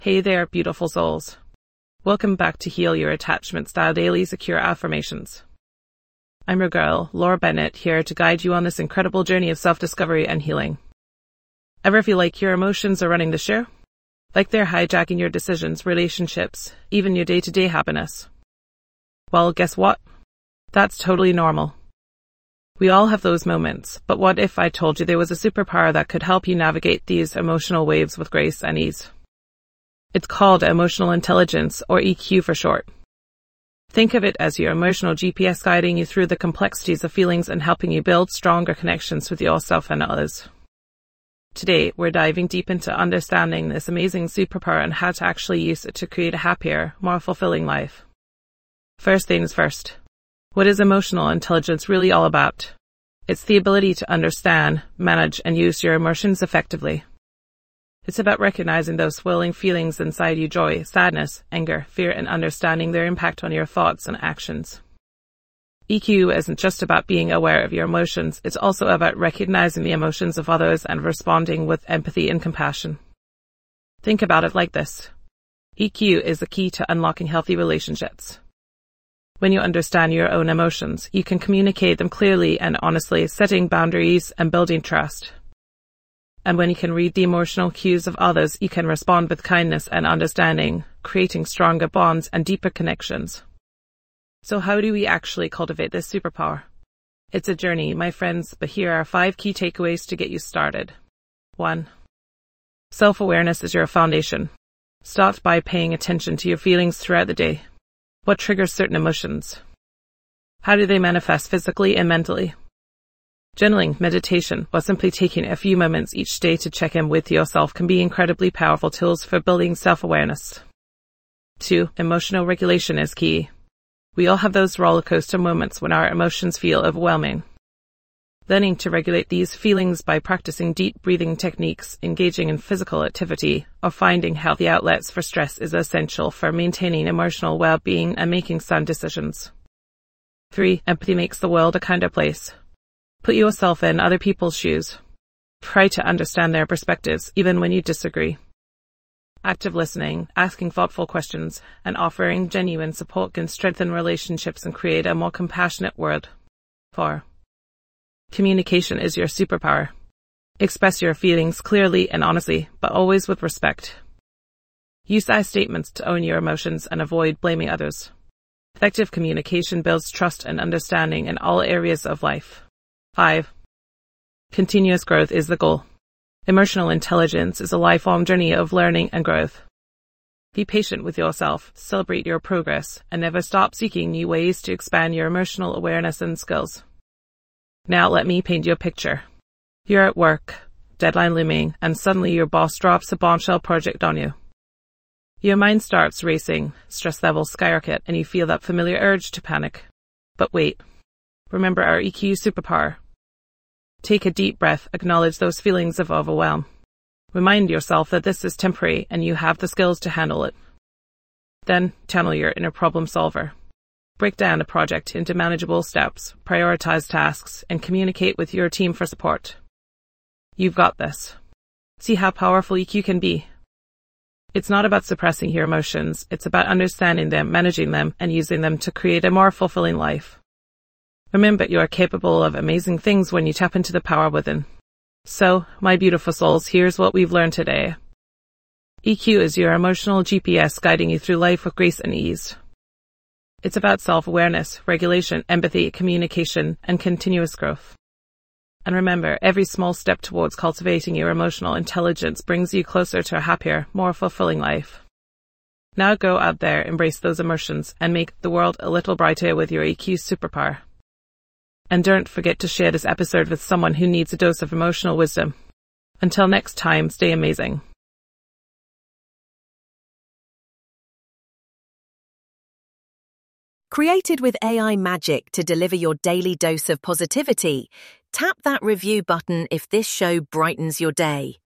Hey there, beautiful souls. Welcome back to Heal Your Attachment Style Daily Secure Affirmations. I'm your girl, Laura Bennett, here to guide you on this incredible journey of self-discovery and healing. Ever feel like your emotions are running the show? Like they're hijacking your decisions, relationships, even your day-to-day happiness? Well, guess what? That's totally normal. We all have those moments, but what if I told you there was a superpower that could help you navigate these emotional waves with grace and ease? It's called emotional intelligence, or EQ for short. Think of it as your emotional GPS guiding you through the complexities of feelings and helping you build stronger connections with yourself and others. Today, we're diving deep into understanding this amazing superpower and how to actually use it to create a happier, more fulfilling life. First things first. What is emotional intelligence really all about? It's the ability to understand, manage, and use your emotions effectively. It's about recognizing those swirling feelings inside you: joy, sadness, anger, fear, and understanding their impact on your thoughts and actions. EQ isn't just about being aware of your emotions, it's also about recognizing the emotions of others and responding with empathy and compassion. Think about it like this. EQ is the key to unlocking healthy relationships. When you understand your own emotions, you can communicate them clearly and honestly, setting boundaries and building trust. And when you can read the emotional cues of others, you can respond with kindness and understanding, creating stronger bonds and deeper connections. So how do we actually cultivate this superpower? It's a journey, my friends, but here are 5 key takeaways to get you started. 1. Self-awareness is your foundation. Start by paying attention to your feelings throughout the day. What triggers certain emotions? How do they manifest physically and mentally? Journaling, meditation, or simply taking a few moments each day to check in with yourself can be incredibly powerful tools for building self-awareness. 2. Emotional regulation is key. We all have those roller coaster moments when our emotions feel overwhelming. Learning to regulate these feelings by practicing deep breathing techniques, engaging in physical activity, or finding healthy outlets for stress is essential for maintaining emotional well-being and making sound decisions. 3. Empathy makes the world a kinder place. Put yourself in other people's shoes. Try to understand their perspectives, even when you disagree. Active listening, asking thoughtful questions, and offering genuine support can strengthen relationships and create a more compassionate world. 4. Communication is your superpower. Express your feelings clearly and honestly, but always with respect. Use I statements to own your emotions and avoid blaming others. Effective communication builds trust and understanding in all areas of life. 5. Continuous growth is the goal. Emotional intelligence is a lifelong journey of learning and growth. Be patient with yourself, celebrate your progress, and never stop seeking new ways to expand your emotional awareness and skills. Now let me paint you a picture. You're at work, deadline looming, and suddenly your boss drops a bombshell project on you. Your mind starts racing, stress levels skyrocket, and you feel that familiar urge to panic. But wait. Remember our EQ superpower. Take a deep breath, acknowledge those feelings of overwhelm. Remind yourself that this is temporary and you have the skills to handle it. Then, channel your inner problem solver. Break down a project into manageable steps, prioritize tasks, and communicate with your team for support. You've got this. See how powerful EQ can be. It's not about suppressing your emotions, it's about understanding them, managing them, and using them to create a more fulfilling life. Remember, you are capable of amazing things when you tap into the power within. So, my beautiful souls, here's what we've learned today. EQ is your emotional GPS guiding you through life with grace and ease. It's about self-awareness, regulation, empathy, communication, and continuous growth. And remember, every small step towards cultivating your emotional intelligence brings you closer to a happier, more fulfilling life. Now go out there, embrace those emotions, and make the world a little brighter with your EQ superpower. And don't forget to share this episode with someone who needs a dose of emotional wisdom. Until next time, stay amazing. Created with AI magic to deliver your daily dose of positivity, tap that review button if this show brightens your day.